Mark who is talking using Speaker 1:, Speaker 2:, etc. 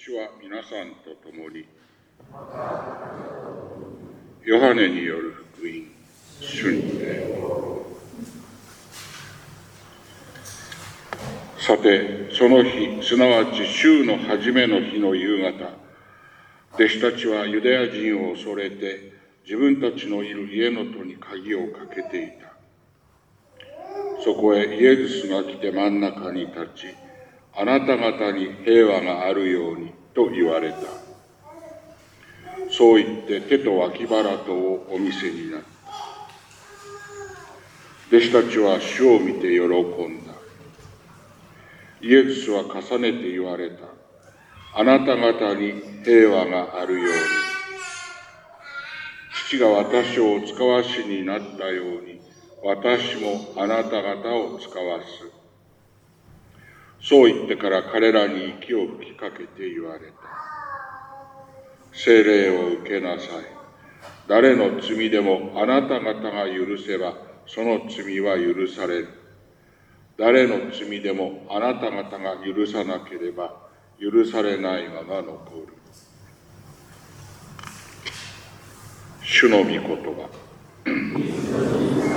Speaker 1: 主は皆さんと共に。ヨハネによる福音、主に礼を。さて、その日、すなわち週の初めの日の夕方、弟子たちはユダヤ人を恐れて、自分たちのいる家の戸に鍵をかけていた。そこへイエスが来て真ん中に立ち、あなた方に平和があるようにと言われた。そう言って手と脇腹とをお見せになった。弟子たちは主を見て喜んだ。イエスは重ねて言われた。あなた方に平和があるように。父が私をお使わしになったように、私もあなた方を使わす。そう言ってから彼らに息を吹きかけて言われた。聖霊を受けなさい。誰の罪でもあなた方が許せば、その罪は許される。誰の罪でもあなた方が許さなければ、許されないまま残る。主の御言葉。